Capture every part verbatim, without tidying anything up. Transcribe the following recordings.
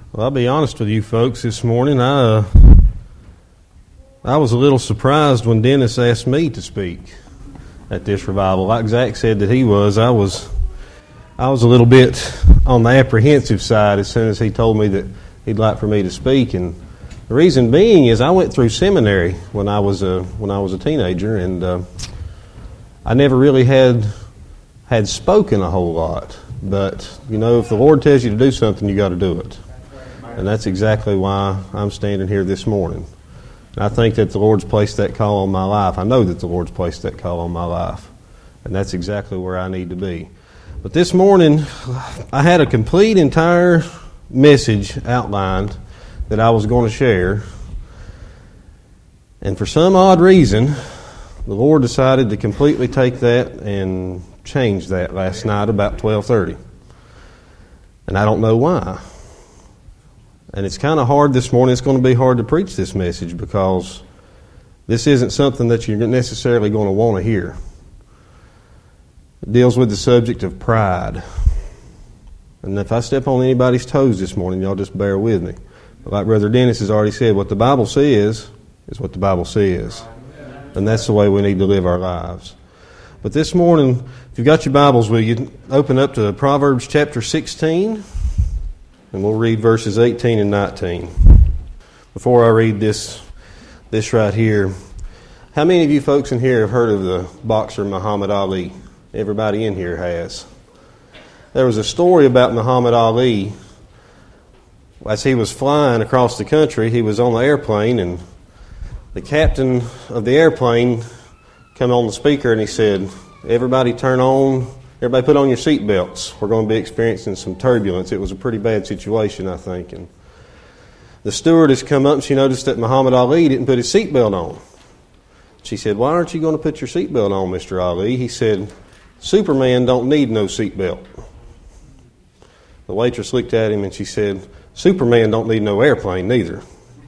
Well, I'll be honest with you folks this morning. I uh, I was a little surprised when Dennis asked me to speak at this revival. Like Zach said that he was, I was I was a little bit on the apprehensive side as soon as he told me that he'd like for me to speak. And the reason being is I went through seminary when I was a when I was a teenager, and uh, I never really had had spoken a whole lot. But you know, if the Lord tells you to do something, you got to do it. And that's exactly why I'm standing here this morning. And I think that the Lord's placed that call on my life. I know that the Lord's placed that call on my life. And that's exactly where I need to be. But this morning, I had a complete, entire message outlined that I was going to share. And for some odd reason, the Lord decided to completely take that and change that last night about twelve thirty. And I don't know why. And it's kind of hard this morning. It's going to be hard to preach this message because this isn't something that you're necessarily going to want to hear. It deals with the subject of pride. And if I step on anybody's toes this morning, y'all just bear with me. But like Brother Dennis has already said, what the Bible says is what the Bible says. And that's the way we need to live our lives. But this morning, if you've got your Bibles with you, open up to Proverbs chapter sixteen. And we'll read verses eighteen and nineteen. Before I read this this right here, how many of you folks in here have heard of the boxer Muhammad Ali? Everybody in here has. There was a story about Muhammad Ali. As he was flying across the country, he was on the airplane, and the captain of the airplane came on the speaker and he said, "Everybody turn on Everybody put on your seat belts. We're going to be experiencing some turbulence." It was a pretty bad situation, I think. And the stewardess come up and she noticed that Muhammad Ali didn't put his seatbelt on. She said, "Why aren't you going to put your seatbelt on, Mister Ali?" He said, "Superman don't need no seatbelt." The waitress looked at him and she said, "Superman don't need no airplane neither."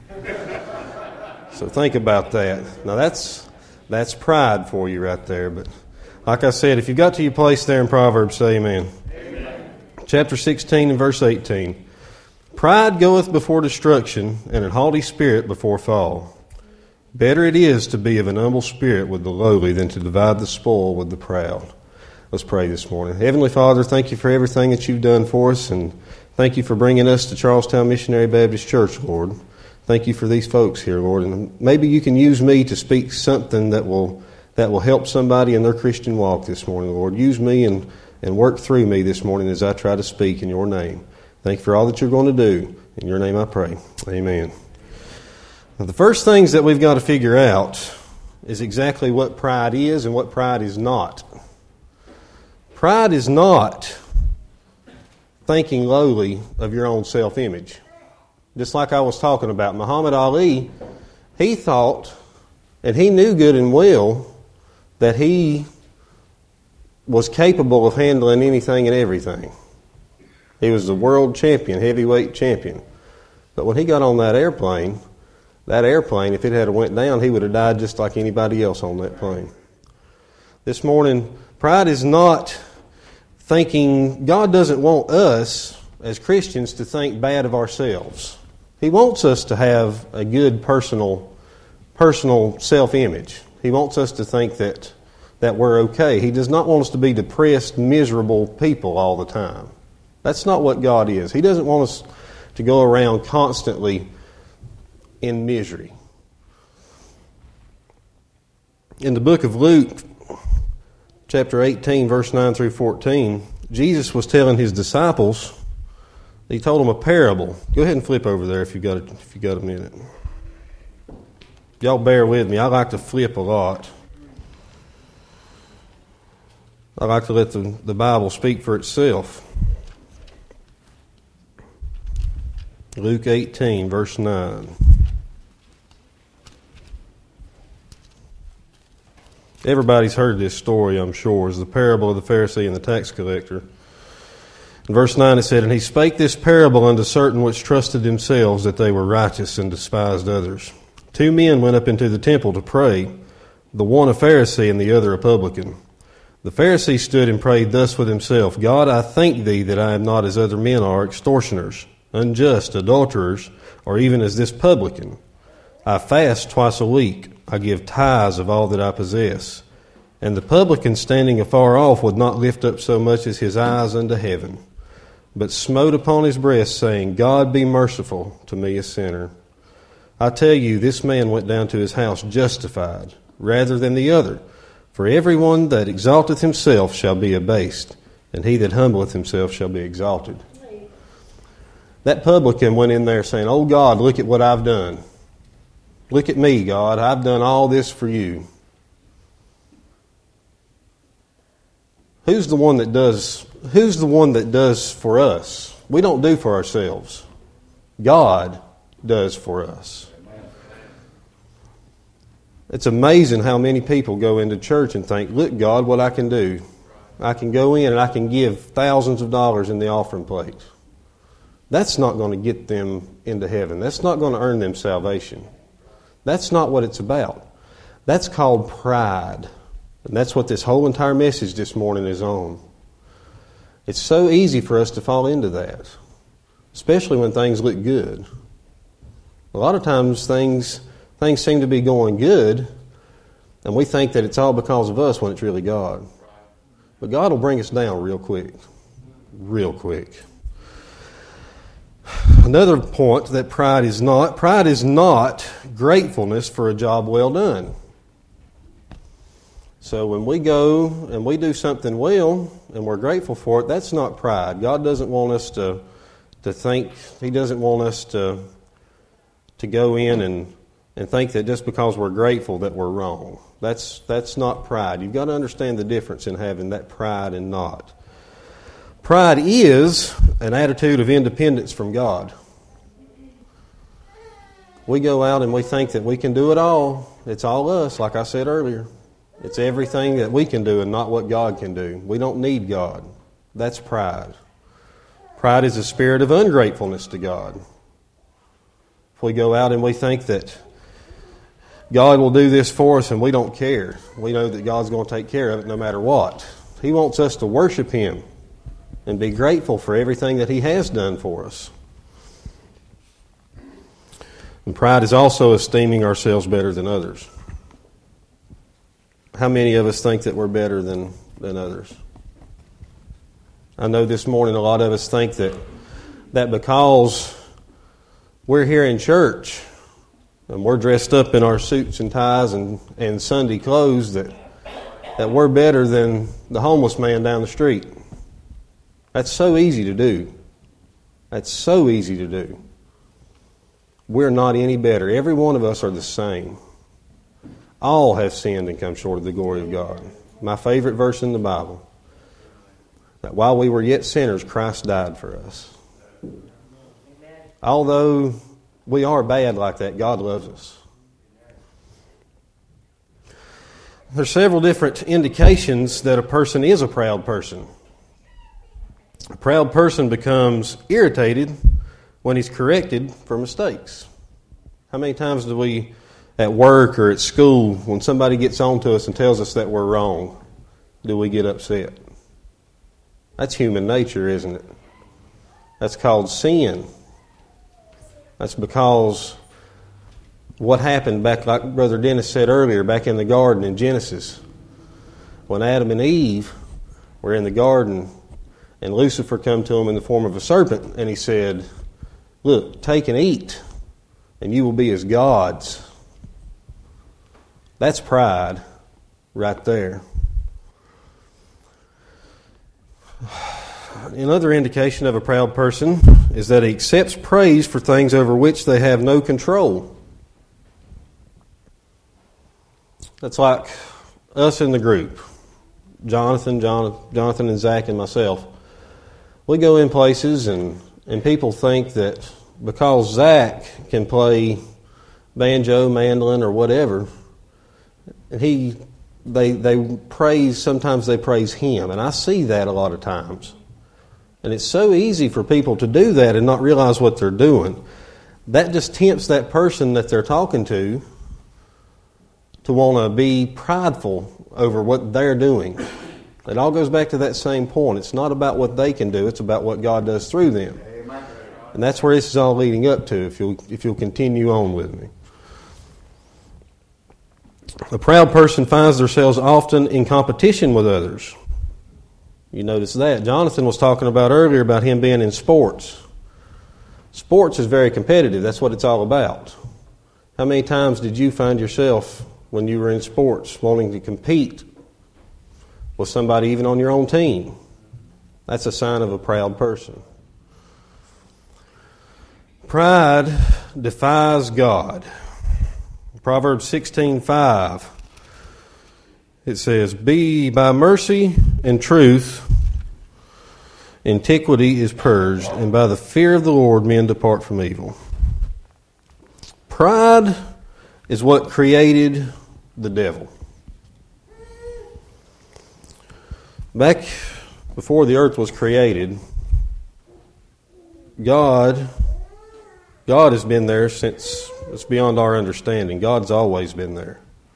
So think about that. Now that's that's pride for you right there, but like I said, if you got to your place there in Proverbs, say amen. Amen. Chapter sixteen and verse eighteen. Pride goeth before destruction, and an haughty spirit before fall. Better it is to be of an humble spirit with the lowly than to divide the spoil with the proud. Let's pray this morning. Heavenly Father, thank you for everything that you've done for us, and thank you for bringing us to Charlestown Missionary Baptist Church, Lord. Thank you for these folks here, Lord, and maybe you can use me to speak something that will that will help somebody in their Christian walk this morning, Lord. Use me and, and work through me this morning as I try to speak in your name. Thank you for all that you're going to do. In your name I pray. Amen. Now, the first things that we've got to figure out is exactly what pride is and what pride is not. Pride is not thinking lowly of your own self-image. Just like I was talking about, Muhammad Ali, he thought, and he knew good and well, that he was capable of handling anything and everything. He was the world champion, heavyweight champion. But when he got on that airplane, that airplane, if it had went down, he would have died just like anybody else on that plane. This morning, pride is not thinking, God doesn't want us as Christians to think bad of ourselves. He wants us to have a good personal, personal self-image. He wants us to think that, that we're okay. He does not want us to be depressed, miserable people all the time. That's not what God is. He doesn't want us to go around constantly in misery. In the book of Luke, chapter eighteen, verse nine through fourteen, Jesus was telling his disciples, he told them a parable. Go ahead and flip over there if you got a, if you got a minute. Y'all bear with me. I like to flip a lot. I like to let the, the Bible speak for itself. Luke eighteen, verse nine. Everybody's heard this story, I'm sure. It's the parable of the Pharisee and the tax collector. In verse nine it said, "And he spake this parable unto certain which trusted themselves that they were righteous and despised others. Two men went up into the temple to pray, the one a Pharisee and the other a publican. The Pharisee stood and prayed thus with himself, God, I thank thee that I am not as other men are, extortioners, unjust, adulterers, or even as this publican. I fast twice a week. I give tithes of all that I possess. And the publican standing afar off would not lift up so much as his eyes unto heaven, but smote upon his breast, saying, God be merciful to me a sinner. I tell you, this man went down to his house justified, rather than the other. For everyone that exalteth himself shall be abased, and he that humbleth himself shall be exalted. That publican went in there saying, oh God, look at what I've done. Look at me, God. I've done all this for you. Who's the one that does, who's the one that does for us? We don't do for ourselves. God does for us. It's amazing how many people go into church and think, look, God, what I can do. I can go in and I can give thousands of dollars in the offering plate. That's not going to get them into heaven. That's not going to earn them salvation. That's not what it's about. That's called pride. And that's what this whole entire message this morning is on. It's so easy for us to fall into that, especially when things look good. A lot of times things things seem to be going good, and we think that it's all because of us when it's really God. But God will bring us down real quick. Real quick. Another point that pride is not, pride is not gratefulness for a job well done. So when we go and we do something well and we're grateful for it, that's not pride. God doesn't want us to to think, He doesn't want us to to go in and, and think that just because we're grateful that we're wrong. That's that's not pride. You've got to understand the difference in having that pride and not. Pride is an attitude of independence from God. We go out and we think that we can do it all. It's all us, like I said earlier. It's everything that we can do and not what God can do. We don't need God. That's pride. Pride is a spirit of ungratefulness to God. If we go out and we think that God will do this for us and we don't care, we know that God's going to take care of it no matter what. He wants us to worship Him and be grateful for everything that He has done for us. And pride is also esteeming ourselves better than others. How many of us think that we're better than, than others? I know this morning a lot of us think that that because we're here in church and we're dressed up in our suits and ties and, and Sunday clothes that that we're better than the homeless man down the street. That's so easy to do. That's so easy to do. We're not any better. Every one of us are the same. All have sinned and come short of the glory of God. My favorite verse in the Bible. That while we were yet sinners, Christ died for us. Although we are bad like that, God loves us. There's several different indications that a person is a proud person. A proud person becomes irritated when he's corrected for mistakes. How many times do we, at work or at school, when somebody gets on to us and tells us that we're wrong, do we get upset? That's human nature, isn't it? That's called sin. That's because what happened back, like Brother Dennis said earlier, back in the garden in Genesis, when Adam and Eve were in the garden and Lucifer come to them in the form of a serpent and he said, look, take and eat and you will be as gods. That's pride right there. Another indication of a proud person is that he accepts praise for things over which they have no control. That's like us in the group, Jonathan, John, Jonathan and Zach and myself. We go in places and, and people think that because Zach can play banjo, mandolin, or whatever, he they they praise, sometimes they praise him. And I see that a lot of times. And it's so easy for people to do that and not realize what they're doing. That just tempts that person that they're talking to to want to be prideful over what they're doing. It all goes back to that same point. It's not about what they can do. It's about what God does through them. And that's where this is all leading up to, if you'll, if you'll continue on with me. A proud person finds themselves often in competition with others. You notice that. Jonathan was talking about earlier about him being in sports. Sports is very competitive. That's what it's all about. How many times did you find yourself when you were in sports wanting to compete with somebody even on your own team? That's a sign of a proud person. Pride defies God. Proverbs sixteen five, it says, "Be by mercy and truth, iniquity is purged, and by the fear of the Lord men depart from evil." Pride is what created the devil. Back before the earth was created, God, God has been there since it's beyond our understanding. God's always been there.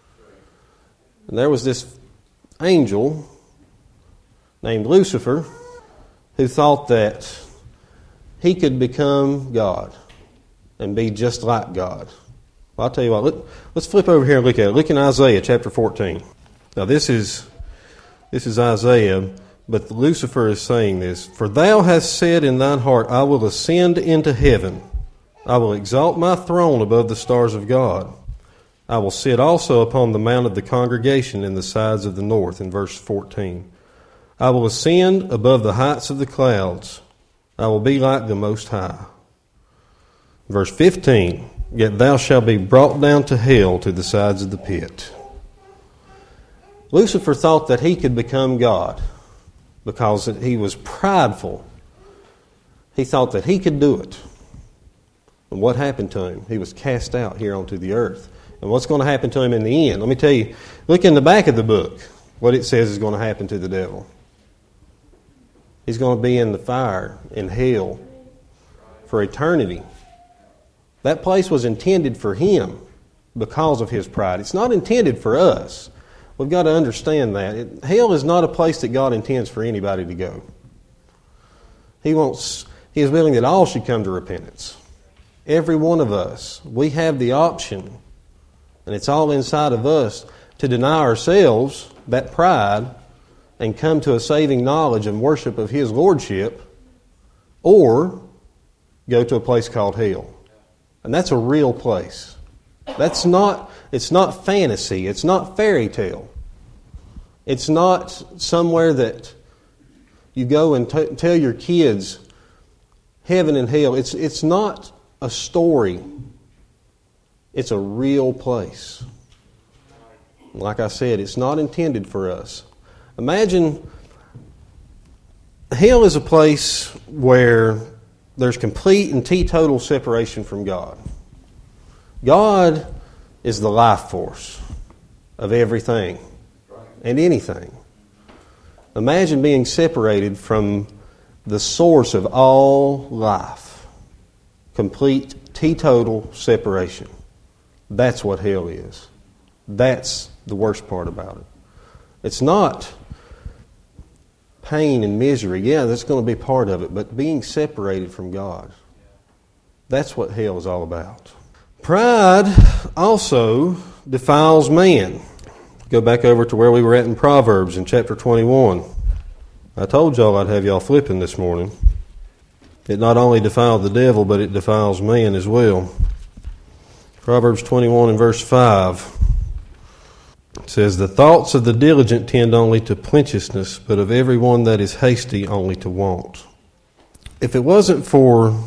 And there was this angel named Lucifer who thought that he could become God and be just like God. Well, I'll tell you what, let, let's flip over here and look at it. Look in Isaiah chapter fourteen. Now this is this is Isaiah, but Lucifer is saying this. "For thou hast said in thine heart, I will ascend into heaven. I will exalt my throne above the stars of God. I will sit also upon the mount of the congregation in the sides of the north," in verse fourteen. "I will ascend above the heights of the clouds. I will be like the Most High." Verse fifteen, "Yet thou shalt be brought down to hell, to the sides of the pit." Lucifer thought that he could become God because he was prideful. He thought that he could do it. And what happened to him? He was cast out here onto the earth. And what's going to happen to him in the end? Let me tell you, look in the back of the book, what it says is going to happen to the devil. He's going to be in the fire, in hell, for eternity. That place was intended for him because of his pride. It's not intended for us. We've got to understand that. It, hell is not a place that God intends for anybody to go. He wants, He is willing that all should come to repentance. Every one of us, we have the option, and it's all inside of us, to deny ourselves that pride and come to a saving knowledge and worship of His Lordship, or go to a place called hell. And that's a real place. That's not, it's not fantasy. It's not fairy tale. It's not somewhere that you go and t- tell your kids heaven and hell. It's, it's not a story. It's a real place. Like I said, it's not intended for us. Imagine, hell is a place where there's complete and teetotal separation from God. God is the life force of everything and anything. Imagine being separated from the source of all life. Complete, teetotal separation. That's what hell is. That's the worst part about it. It's not pain and misery. Yeah, that's going to be part of it, but being separated from God. That's what hell is all about. Pride also defiles man. Go back over to where we were at in Proverbs in chapter twenty-one. I told y'all I'd have y'all flipping this morning. It not only defiled the devil, but it defiles man as well. Proverbs twenty-one and verse five. It says, "The thoughts of the diligent tend only to plenteousness, but of every one that is hasty only to want." If it wasn't for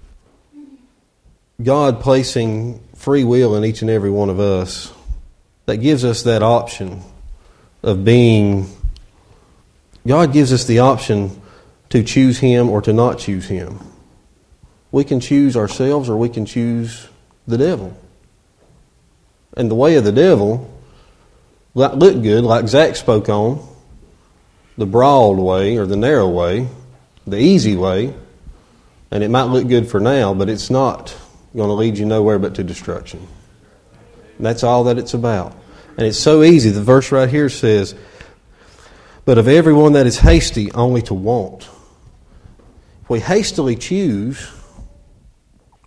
God placing free will in each and every one of us, that gives us that option of being, God gives us the option to choose Him or to not choose Him. We can choose ourselves or we can choose the devil. And the way of the devil look good, like Zach spoke on, the broad way or the narrow way, the easy way, and it might look good for now, but it's not going to lead you nowhere but to destruction. And that's all that it's about. And it's so easy. The verse right here says, "But of everyone that is hasty only to want." If we hastily choose,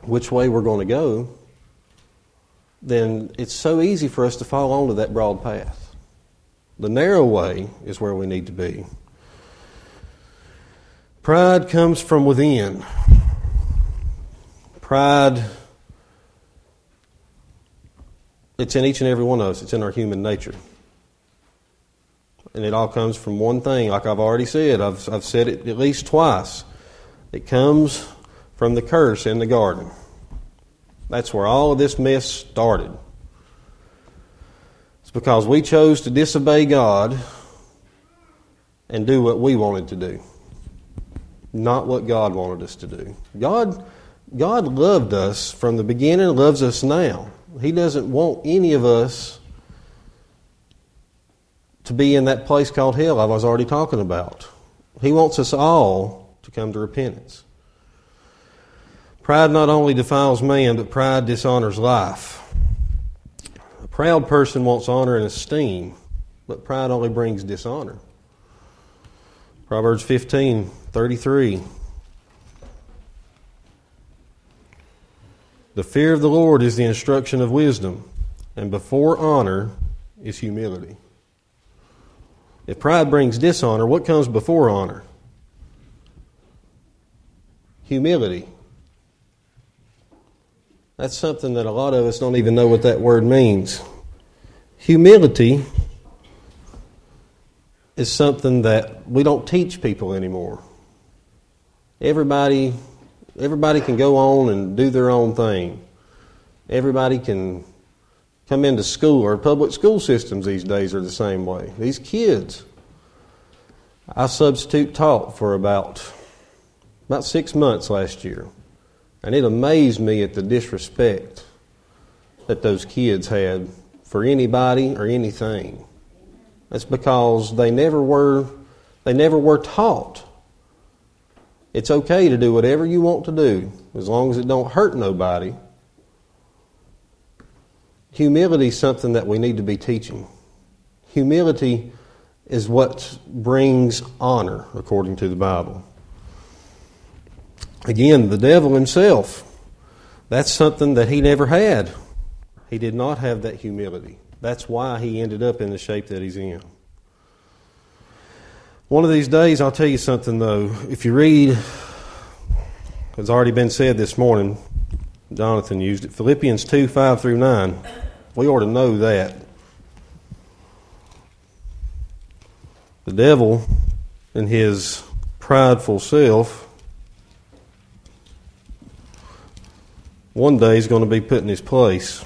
which way we're going to go, then it's so easy for us to fall onto that broad path. The narrow way is where we need to be. Pride comes from within. Pride, it's in each and every one of us. It's in our human nature. And it all comes from one thing, like I've already said. I've, I've said it at least twice. It comes from the curse in the garden. That's where all of this mess started. It's because we chose to disobey God and do what we wanted to do, not what God wanted us to do. God, God loved us from the beginning and loves us now. He doesn't want any of us to be in that place called hell I was already talking about. He wants us all to come to repentance. Pride not only defiles man, but pride dishonors life. A proud person wants honor and esteem, but pride only brings dishonor. Proverbs fifteen thirty-three. The fear of the Lord is the instruction of wisdom, and before honor is humility. If pride brings dishonor, what comes before honor? Humility. That's something that a lot of us don't even know what that word means. Humility is something that we don't teach people anymore. Everybody, everybody can go on and do their own thing. Everybody can come into school, or public school systems these days are the same way. These kids, I substitute taught for about, about six months last year. And it amazed me at the disrespect that those kids had for anybody or anything. That's because they never were, they never were taught. It's okay to do whatever you want to do, as long as it don't hurt nobody. Humility is something that we need to be teaching. Humility is what brings honor, according to the Bible. Again, the devil himself, that's something that he never had. He did not have that humility. That's why he ended up in the shape that he's in. One of these days, I'll tell you something though. If you read, it's already been said this morning, Jonathan used it, Philippians two, five through nine. We ought to know that. The devil and his prideful self one day is going to be put in his place.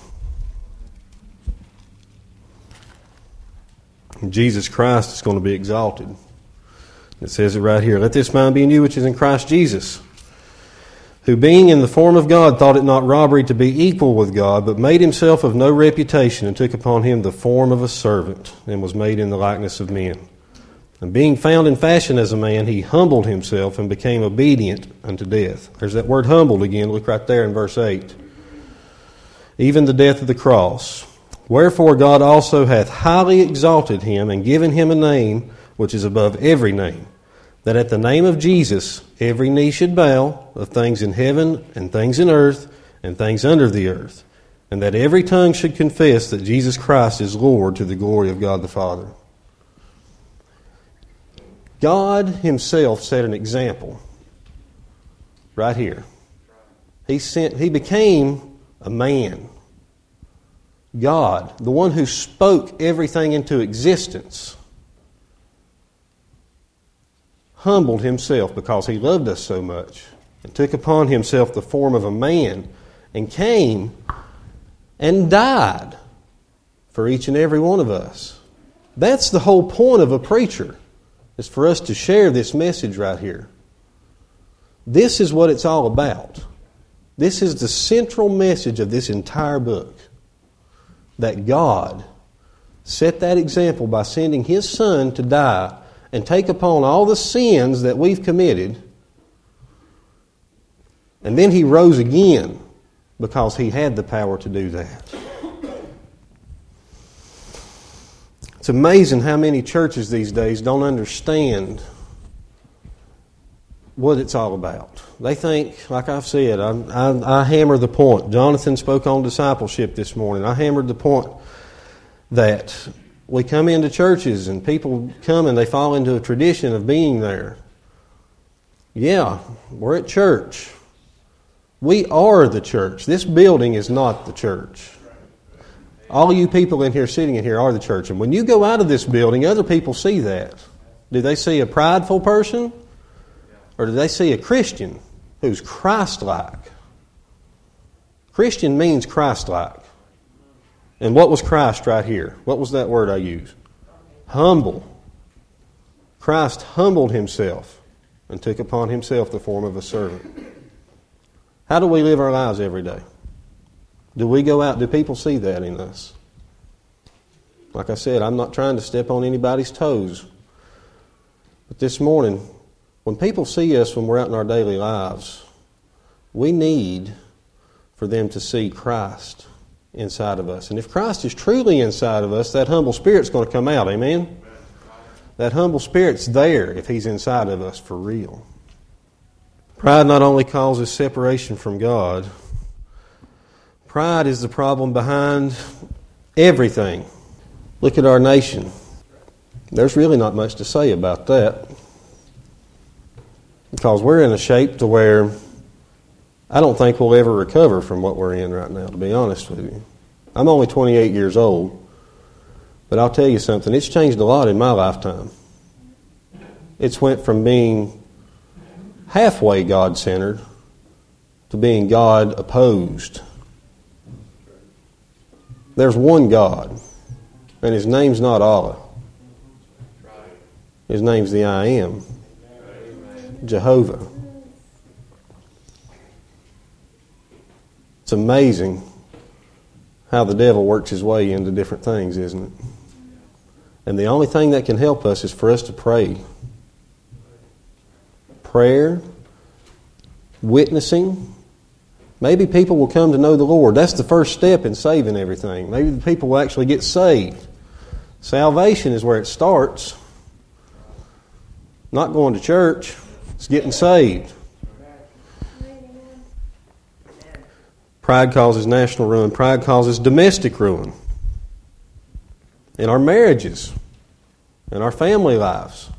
And Jesus Christ is going to be exalted. It says it right here. Let this mind be in you which is in Christ Jesus, who being in the form of God thought it not robbery to be equal with God, but made himself of no reputation, and took upon him the form of a servant, and was made in the likeness of men. And being found in fashion as a man, he humbled himself and became obedient unto death. There's that word humbled again. Look right there in verse eight. Even the death of the cross. Wherefore God also hath highly exalted him, and given him a name which is above every name, that at the name of Jesus every knee should bow, of things in heaven and things in earth and things under the earth, and that every tongue should confess that Jesus Christ is Lord, to the glory of God the Father. God himself set an example right here. He sent, he became a man. God, the one who spoke everything into existence, humbled himself because he loved us so much, and took upon himself the form of a man, and came and died for each and every one of us. That's the whole point of a preacher, is for us to share this message right here. This is what it's all about. This is the central message of this entire book. That God set that example by sending His Son to die and take upon all the sins that we've committed. And then He rose again because He had the power to do that. It's amazing how many churches these days don't understand what it's all about. They think, like I've said, I, I, I hammer the point. Jonathan spoke on discipleship this morning. I hammered the point that we come into churches and people come and they fall into a tradition of being there. Yeah, we're at church. We are the church. This building is not the church. All you people in here sitting in here are the church. And when you go out of this building, other people see that. Do they see a prideful person? Or do they see a Christian who's Christ-like? Christian means Christ-like. And what was Christ right here? What was that word I used? Humble. Christ humbled himself and took upon himself the form of a servant. How do we live our lives every day? Do we go out? Do people see that in us? Like I said, I'm not trying to step on anybody's toes. But this morning, when people see us when we're out in our daily lives, we need for them to see Christ inside of us. And if Christ is truly inside of us, that humble spirit's going to come out. Amen? That humble spirit's there if he's inside of us for real. Pride not only causes separation from God, pride is the problem behind everything. Look at our nation. There's really not much to say about that. Because we're in a shape to where I don't think we'll ever recover from what we're in right now, to be honest with you. I'm only twenty-eight years old, but I'll tell you something, it's changed a lot in my lifetime. It's went from being halfway God-centered to being God-opposed. There's one God, and His name's not Allah. His name's the I Am, Jehovah. It's amazing how the devil works his way into different things, isn't it? And the only thing that can help us is for us to pray. Prayer, witnessing. Maybe people will come to know the Lord. That's the first step in saving everything. Maybe the people will actually get saved. Salvation is where it starts. Not going to church. It's getting saved. Pride causes national ruin. Pride causes domestic ruin. In our marriages. In our family lives.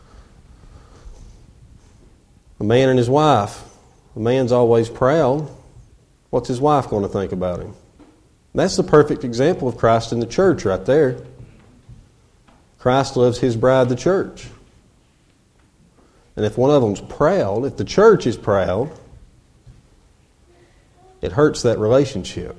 A man and his wife. A man's always proud. What's his wife going to think about him? That's the perfect example of Christ in the church right there. Christ loves His bride, the church. And if one of them's proud, if the church is proud, it hurts that relationship.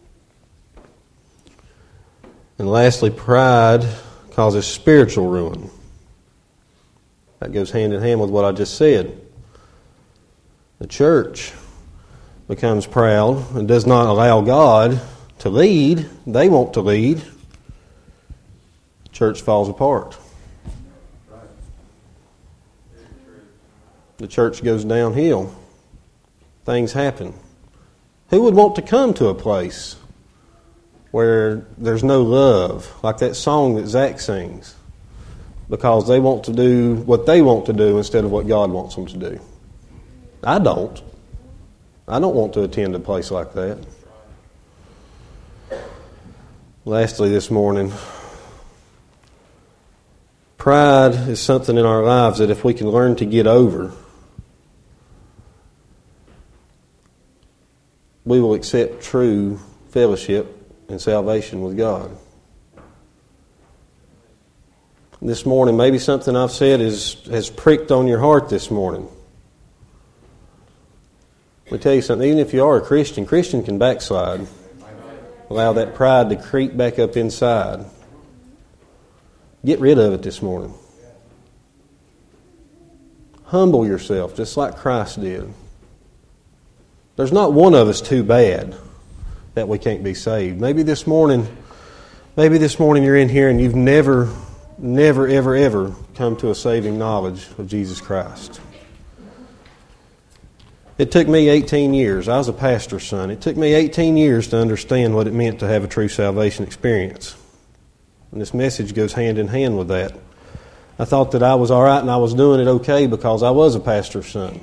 And lastly, pride causes spiritual ruin. That goes hand in hand with what I just said. The church becomes proud and does not allow God to lead. They want to lead. The church falls apart. The church goes downhill. Things happen. Who would want to come to a place where there's no love, like that song that Zach sings, because they want to do what they want to do instead of what God wants them to do? I don't. I don't want to attend a place like that. Lastly this morning, pride is something in our lives that if we can learn to get over, we will accept true fellowship and salvation with God. This morning, maybe something I've said is, has pricked on your heart this morning. Let me tell you something, even if you are a Christian, Christian can backslide. Allow that pride to creep back up inside. Get rid of it this morning. Humble yourself, just like Christ did. There's not one of us too bad that we can't be saved. Maybe this morning, maybe this morning you're in here and you've never, never, ever, ever come to a saving knowledge of Jesus Christ. It took me eighteen years. I was a pastor's son. It took me eighteen years to understand what it meant to have a true salvation experience. And this message goes hand in hand with that. I thought that I was all right and I was doing it okay because I was a pastor's son.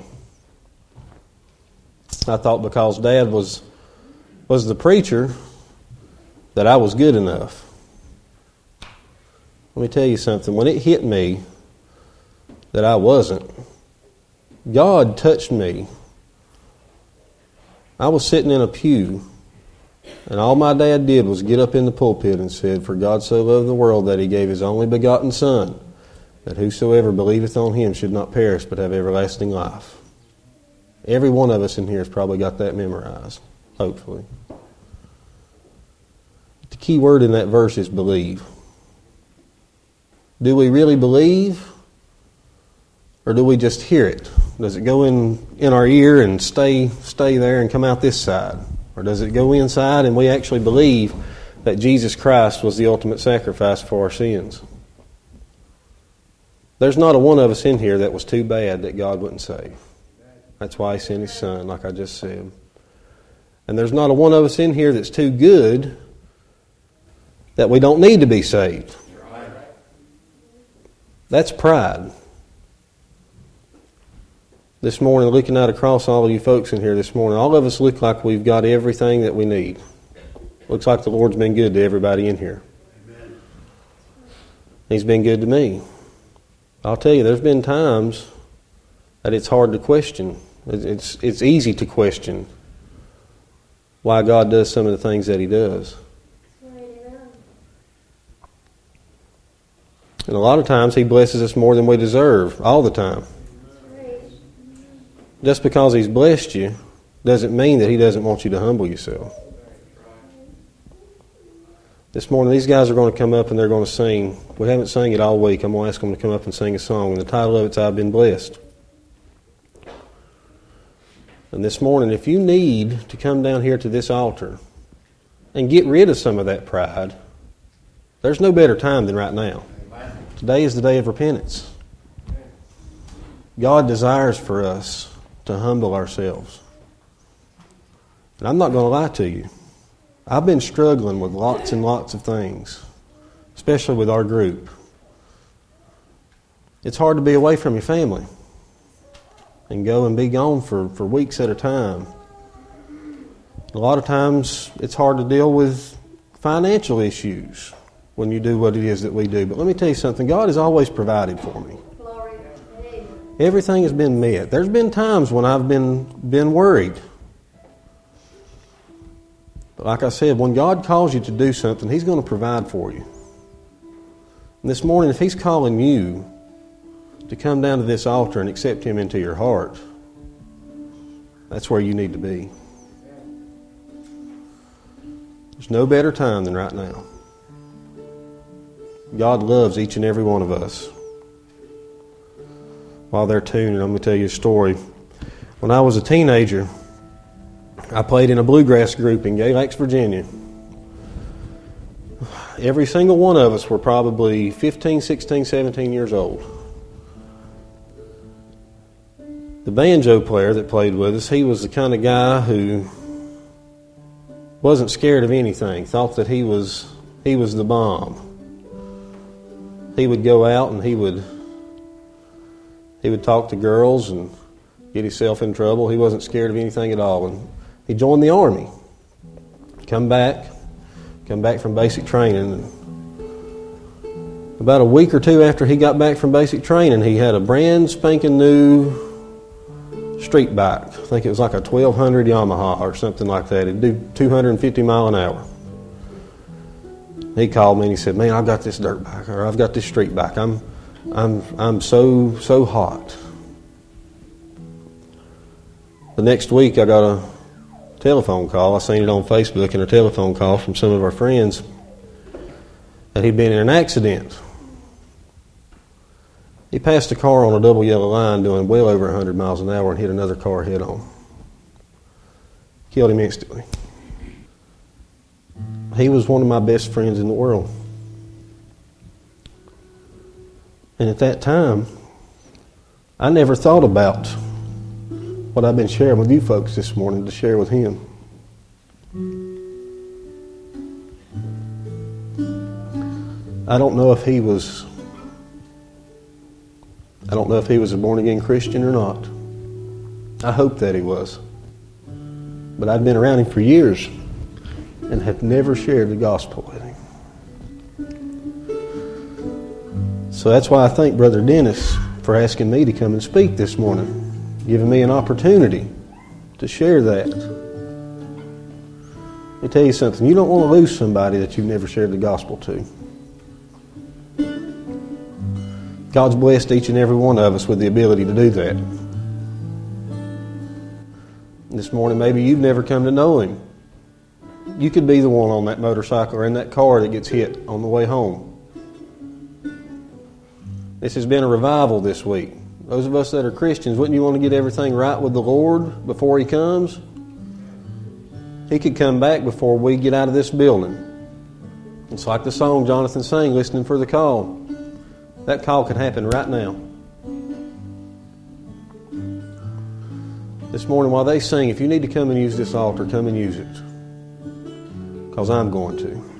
I thought because Dad was was the preacher that I was good enough. Let me tell you something. When it hit me that I wasn't, God touched me. I was sitting in a pew, and all my dad did was get up in the pulpit and said, "For God so loved the world that He gave His only begotten Son, that whosoever believeth on Him should not perish but have everlasting life." Every one of us in here has probably got that memorized, hopefully. The key word in that verse is believe. Do we really believe? Or do we just hear it? Does it go in, in our ear and stay stay there and come out this side? Or does it go inside and we actually believe that Jesus Christ was the ultimate sacrifice for our sins? There's not a one of us in here that was too bad that God wouldn't save. That's why He sent His Son, like I just said. And there's not a one of us in here that's too good that we don't need to be saved. That's pride. This morning, looking out across all of you folks in here this morning, all of us look like we've got everything that we need. Looks like the Lord's been good to everybody in here. Amen. He's been good to me. I'll tell you, there's been times that it's hard to question. It's, it's easy to question why God does some of the things that He does. And a lot of times He blesses us more than we deserve, all the time. Just because He's blessed you doesn't mean that He doesn't want you to humble yourself. This morning, these guys are going to come up and they're going to sing. We haven't sang it all week. I'm going to ask them to come up and sing a song. And the title of it's I've Been Blessed. And this morning, if you need to come down here to this altar and get rid of some of that pride, there's no better time than right now. Today is the day of repentance. God desires for us to humble ourselves. And I'm not going to lie to you. I've been struggling with lots and lots of things, especially with our group. It's hard to be away from your family and go and be gone for, for weeks at a time. A lot of times it's hard to deal with financial issues when you do what it is that we do. But let me tell you something. God has always provided for me. Everything has been met. There's been times when I've been been worried. But like I said, when God calls you to do something, He's going to provide for you. And this morning, if He's calling you to come down to this altar and accept Him into your heart, that's where you need to be. There's no better time than right now. God loves each and every one of us. While they're tuning, I'm going to tell you a story. When I was a teenager, I played in a bluegrass group in Gay Lakes, Virginia. Every single one of us were probably fifteen, sixteen, seventeen years old. The banjo player that played with us, he was the kind of guy who wasn't scared of anything, thought that he was he was the bomb. He would go out and he would he would talk to girls and get himself in trouble. He wasn't scared of anything at all. And he joined the Army. Come back, come back from basic training. And about a week or two after he got back from basic training, he had a brand spanking new street bike. I think it was like a twelve hundred Yamaha or something like that. It'd do two hundred fifty miles an hour. He called me and he said, "Man, I've got this dirt bike, or I've got this street bike. I'm, I'm, I'm so, so hot." The next week, I got a telephone call. I seen it on Facebook and a telephone call from some of our friends that he'd been in an accident. He passed a car on a double yellow line doing well over one hundred miles an hour and hit another car head on. Killed him instantly. He was one of my best friends in the world. And at that time, I never thought about what I've been sharing with you folks this morning to share with him. I don't know if he was I don't know if he was a born-again Christian or not. I hope that he was. But I'd been around him for years and had never shared the gospel with him. So that's why I thank Brother Dennis for asking me to come and speak this morning, giving me an opportunity to share that. Let me tell you something. You don't want to lose somebody that you've never shared the gospel to. God's blessed each and every one of us with the ability to do that. This morning, maybe you've never come to know Him. You could be the one on that motorcycle or in that car that gets hit on the way home. This has been a revival this week. Those of us that are Christians, wouldn't you want to get everything right with the Lord before He comes? He could come back before we get out of this building. It's like the song Jonathan sang, Listening for the Call. That call could happen right now. This morning while they sing, if you need to come and use this altar, come and use it. Because I'm going to.